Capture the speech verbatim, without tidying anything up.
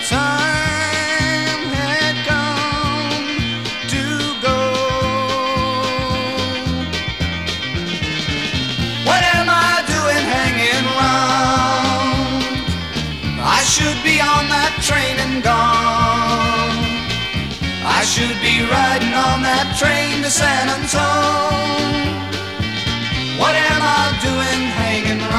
time had come to go. What am I doing hanging round? I should be on that train and gone. I should be riding on that train to San Antone. What am I doing hanging round?